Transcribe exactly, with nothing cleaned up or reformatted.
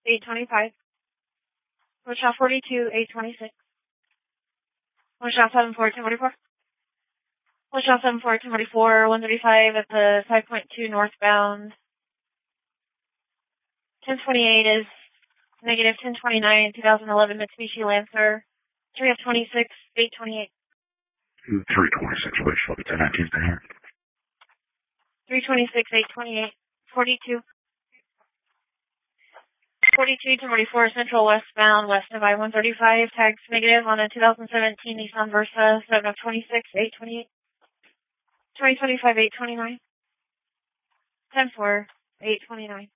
eight twenty-five. Wichita forty-two, eight twenty-six. Wichita seven four, two forty-four. Wichita seven four, two forty-four, one thirty-five at the five point two northbound. ten twenty-eight is negative ten twenty-nine, twenty eleven Mitsubishi Lancer. three of twenty-six, eight twenty-eight. three twenty-six, Wichita, ten nineteen, there. three twenty-six, eight twenty-eight. forty-two. forty-two, two forty-four, Central westbound, west of I one thirty-five. Tags negative on a two thousand seventeen Nissan Versa. seven of twenty-six, eight twenty-eight. twenty twenty-five, eight twenty-nine. ten four, eight twenty-nine.